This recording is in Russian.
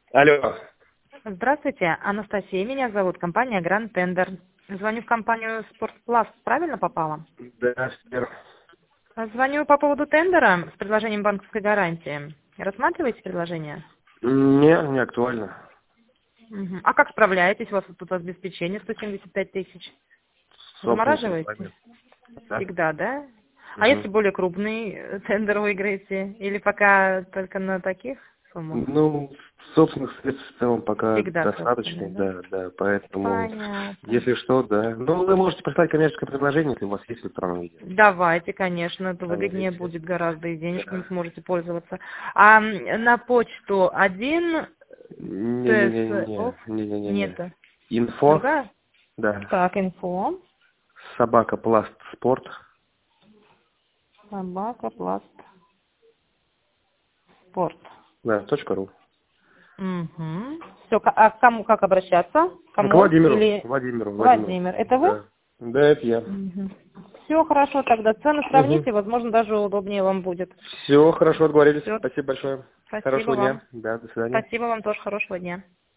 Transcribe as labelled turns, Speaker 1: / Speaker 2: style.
Speaker 1: Алло.
Speaker 2: Здравствуйте, Анастасия, меня зовут, компания Grand Tender. Звоню в компанию Спортпласт, правильно попала?
Speaker 1: Да, супер.
Speaker 2: Звоню по поводу тендера с предложением банковской гарантии. Рассматриваете предложение?
Speaker 1: Не актуально.
Speaker 2: Мгм. А как справляетесь? У вас тут обеспечение 175 тысяч.
Speaker 1: Собственными
Speaker 2: Замораживаете?
Speaker 1: средствами. Да.
Speaker 2: Всегда, да? А если
Speaker 1: Мгм.
Speaker 2: более крупный тендер выиграете? Или пока только на таких суммах?
Speaker 1: Ну, собственных средств в целом пока
Speaker 2: Всегда
Speaker 1: достаточно,
Speaker 2: собственные, да?
Speaker 1: да, поэтому,
Speaker 2: Понятно.
Speaker 1: если что, да. Ну, вы можете прислать коммерческое предложение, если у вас есть в электронном виде.
Speaker 2: Давайте, конечно, это выгоднее
Speaker 1: Видите?
Speaker 2: будет гораздо, и денежками
Speaker 1: Да.
Speaker 2: сможете пользоваться. А на почту один ТСО
Speaker 1: Не-не-не-не.
Speaker 2: нету.
Speaker 1: Инфо,
Speaker 2: Другая?
Speaker 1: да,
Speaker 2: Так, инфо.
Speaker 1: собака пласт спорт,
Speaker 2: Собака, пласт, спорт.
Speaker 1: да, .ру.
Speaker 2: Угу. Все, а к кому как обращаться?
Speaker 1: К
Speaker 2: Кому?
Speaker 1: Владимиру,
Speaker 2: Или
Speaker 1: Владимиру.
Speaker 2: Владимир? Это вы?
Speaker 1: Да. Да, это я.
Speaker 2: Угу. Все хорошо, тогда цены
Speaker 1: Угу.
Speaker 2: сравните, возможно, даже удобнее вам будет.
Speaker 1: Все, хорошо, отговорились.
Speaker 2: Все,
Speaker 1: Спасибо большое.
Speaker 2: спасибо
Speaker 1: Хорошего
Speaker 2: вам.
Speaker 1: дня. Да, до свидания.
Speaker 2: Спасибо вам тоже, хорошего дня.